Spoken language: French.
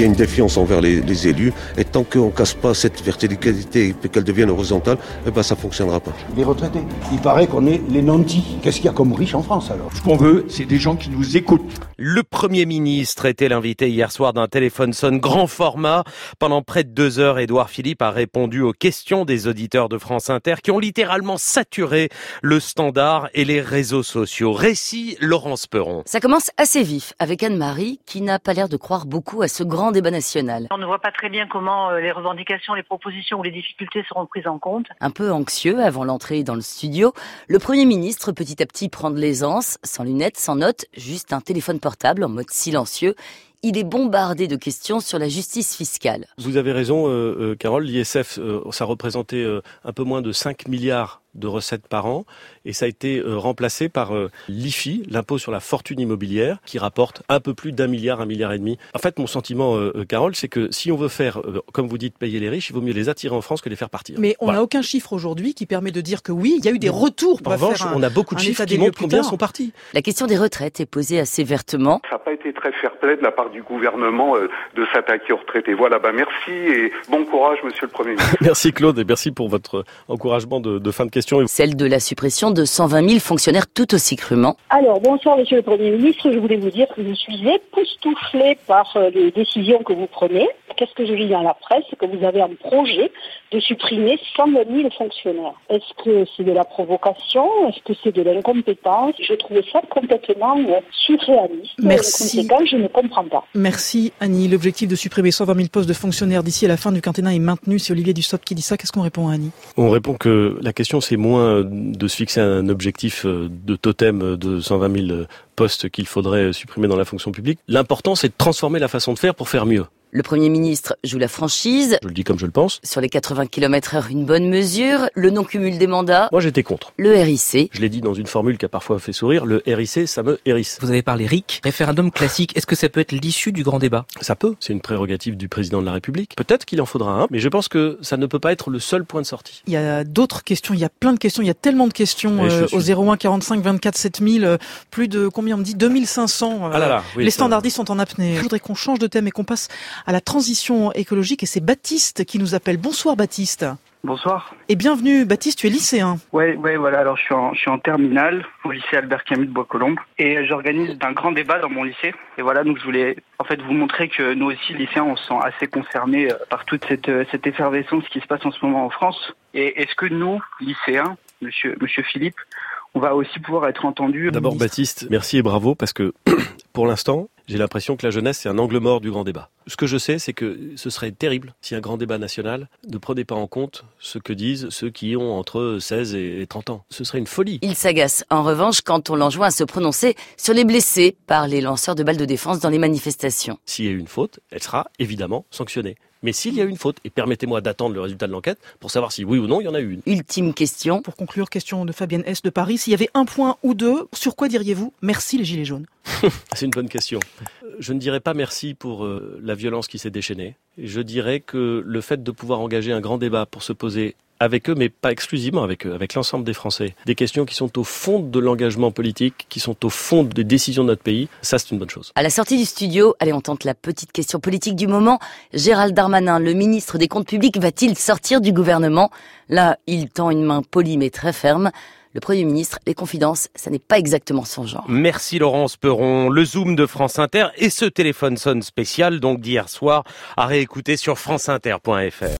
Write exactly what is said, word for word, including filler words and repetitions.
y a une défiance envers les, les élus. Et tant qu'on ne casse pas cette verticalité et qu'elle devienne horizontale, eh ben, ça ne fonctionnera pas. Les retraités, il paraît qu'on est les nantis. Qu'est-ce qu'il y a comme riches en France alors? Ce qu'on veut, c'est des gens qui nous écoutent. Le Premier ministre était l'invité hier soir d'un téléphone sonne grand format. Pendant près de deux heures, Édouard Philippe a répondu aux questions des auditeurs de France Inter qui ont littéralement saturé le standard et les réseaux sociaux. Récit Laurence Perron. Ça commence assez vif avec Anne-Marie qui n'a pas l'air de croire beaucoup à ce grand débat national. On ne voit pas très bien comment les revendications, les propositions ou les difficultés seront prises en compte. Un peu anxieux avant l'entrée dans le studio, le Premier ministre petit à petit prend de l'aisance, sans lunettes, sans notes, juste un téléphone portable en mode silencieux. Il est bombardé de questions sur la justice fiscale. Vous avez raison, euh, euh, Carole, l'I S F, euh, ça représentait euh, un peu moins de cinq milliards de recettes par an et ça a été euh, remplacé par euh, l'I F I, l'impôt sur la fortune immobilière, qui rapporte un peu plus d'un milliard, un milliard et demi. En fait, mon sentiment, euh, Carole, c'est que si on veut faire, euh, comme vous dites, payer les riches, il vaut mieux les attirer en France que les faire partir. Mais on n'a voilà. aucun chiffre aujourd'hui qui permet de dire que oui, il y a eu des retours. En revanche, on a beaucoup de chiffres qui montrent combien sont partis. La question des retraites est posée assez vertement. Ça n'a pas été très fair-play de la part du gouvernement euh, de s'attaquer aux retraités. Voilà, bah merci et bon courage, monsieur le Premier ministre. Merci Claude et merci pour votre encouragement de, de fin de question. Celle de la suppression de cent vingt mille fonctionnaires tout aussi crûment. Alors, bonsoir monsieur le Premier ministre, je voulais vous dire que je suis époustouflée par les décisions que vous prenez. Qu'est-ce que je lis dans la presse? Que vous avez un projet de supprimer cent vingt mille fonctionnaires. Est-ce que c'est de la provocation? Est-ce que c'est de l'incompétence? Je trouve ça complètement surréaliste. Merci. Conséquent, je ne comprends pas. Merci Annie. L'objectif de supprimer cent vingt mille postes de fonctionnaires d'ici à la fin du quinquennat est maintenu. C'est Olivier Dussopt qui dit ça. Qu'est-ce qu'on répond à Annie? On répond que la question, c'est moins de se fixer un objectif de totem de cent vingt mille postes qu'il faudrait supprimer dans la fonction publique. L'important, c'est de transformer la façon de faire pour faire mieux. Le Premier ministre joue la franchise. Je le dis comme je le pense. Sur les quatre-vingts kilomètres heure, une bonne mesure. Le non-cumul des mandats. Moi, j'étais contre. Le R I C. Je l'ai dit dans une formule qui a parfois fait sourire. Le R I C, ça me hérisse. Vous avez parlé R I C, référendum classique. Est-ce que ça peut être l'issue du grand débat? Ça peut. C'est une prérogative du président de la République. Peut-être qu'il en faudra un, mais je pense que ça ne peut pas être le seul point de sortie. Il y a d'autres questions. Il y a plein de questions. Il y a tellement de questions euh, suis... au zéro un quarante-cinq vingt-quatre sept mille. Euh, plus de, combien on me dit, deux mille cinq cents. Euh, ah là là, oui, les standardistes sont en apnée. Je voudrais qu'on change de thème et qu'on passe à la transition écologique et c'est Baptiste qui nous appelle. Bonsoir Baptiste. Bonsoir. Et bienvenue Baptiste, tu es lycéen. Ouais, ouais, voilà. Alors je suis en, je suis en terminale au lycée Albert Camus de Bois-Colombes et j'organise un grand débat dans mon lycée. Et voilà, donc je voulais en fait vous montrer que nous aussi lycéens, on se sent assez concernés par toute cette cette effervescence qui se passe en ce moment en France. Et est-ce que nous, lycéens, Monsieur Monsieur Philippe, on va aussi pouvoir être entendus? D'abord Baptiste, merci et bravo parce que pour l'instant, j'ai l'impression que la jeunesse, c'est un angle mort du grand débat. Ce que je sais, c'est que ce serait terrible si un grand débat national ne prenait pas en compte ce que disent ceux qui ont entre seize et trente ans. Ce serait une folie. Il s'agace, en revanche, quand on l'enjoint à se prononcer sur les blessés par les lanceurs de balles de défense dans les manifestations. S'il y a eu une faute, elle sera évidemment sanctionnée. Mais s'il y a eu une faute, et permettez-moi d'attendre le résultat de l'enquête pour savoir si oui ou non il y en a eu une. Ultime question. Pour conclure, question de Fabienne S. de Paris. S'il y avait un point ou deux, sur quoi diriez-vous merci les Gilets jaunes? C'est une bonne question. Je ne dirais pas merci pour euh, la violence qui s'est déchaînée. Je dirais que le fait de pouvoir engager un grand débat pour se poser avec eux, mais pas exclusivement avec eux, avec l'ensemble des Français, des questions qui sont au fond de l'engagement politique, qui sont au fond des décisions de notre pays, ça c'est une bonne chose. À la sortie du studio, allez, on tente la petite question politique du moment. Gérald Darmanin, le ministre des Comptes publics, va-t-il sortir du gouvernement? Là, il tend une main polie mais très ferme. Le Premier ministre, les confidences, ça n'est pas exactement son genre. Merci Laurence Perron. Le Zoom de France Inter et ce téléphone sonne spécial, donc d'hier soir, à réécouter sur franceinter point f r.